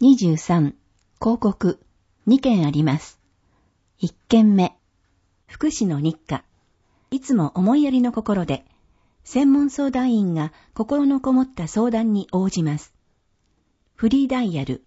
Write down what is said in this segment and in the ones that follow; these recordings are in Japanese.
23、広告、2件あります。1件目、福祉の日課。いつも思いやりの心で、専門相談員が心のこもった相談に応じます。フリーダイヤル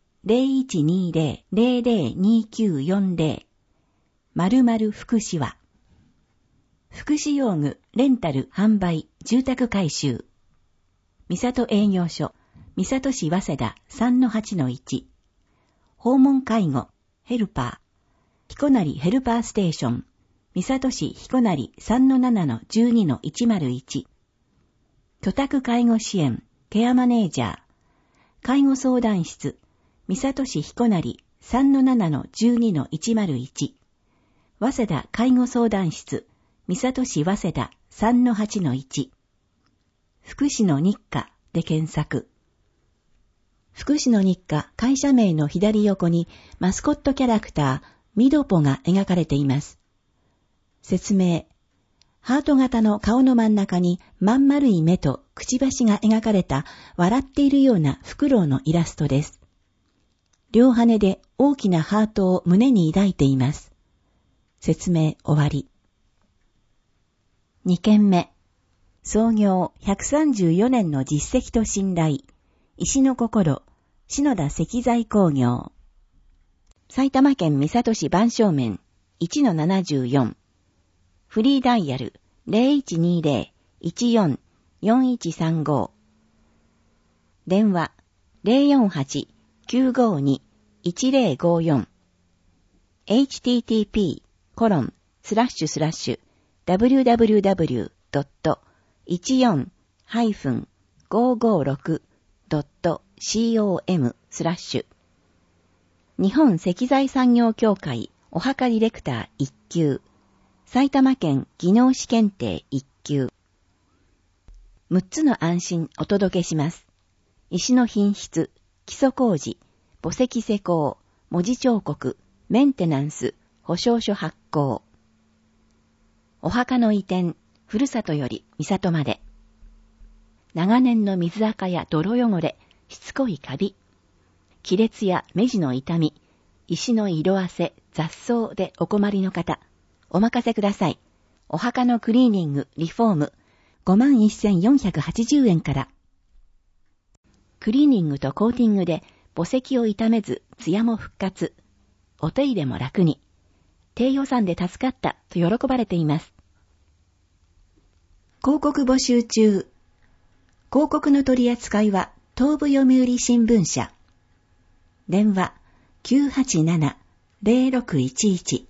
0120-002940 〇〇福祉は、福祉用具、レンタル、販売、住宅改修。三郷営業所、三郷市早稲田 3-8-1。訪問介護、ヘルパー。彦成ヘルパーステーション。三郷市彦成 3-7-12-101。居宅介護支援、ケアマネージャー。介護相談室、三郷市彦成 3-7-12-101。早稲田介護相談室、三郷市早稲田 3-8-1。福祉の日課で検索。福祉の日課会社名の左横にマスコットキャラクター、ミドポが描かれています。説明。ハート型の顔の真ん中にまん丸い目とくちばしが描かれた笑っているようなフクロウのイラストです。両羽で大きなハートを胸に抱いています。説明終わり。2件目。創業134年の実績と信頼。石の心、篠田石材工業。埼玉県三郷市番正面 1-74。フリーダイヤル 0120-14-4135。電話 048-952-1054。http://www.14-556.com/日本石材産業協会おはかディレクター1級埼玉県技能士検定1級6つの安心お届けします。石の品質、基礎工事、墓石施工、文字彫刻、メンテナンス、保証書発行。お墓の移転、ふるさとより三郷まで。長年の水垢や泥汚れ、しつこいカビ。亀裂や目地の痛み、石の色あせ、雑草でお困りの方、お任せください。お墓のクリーニング、リフォーム、51,480円から。クリーニングとコーティングで墓石を傷めず、艶も復活。お手入れも楽に。低予算で助かったと喜ばれています。広告募集中。広告の取り扱いは東部読売新聞社。電話 987-0611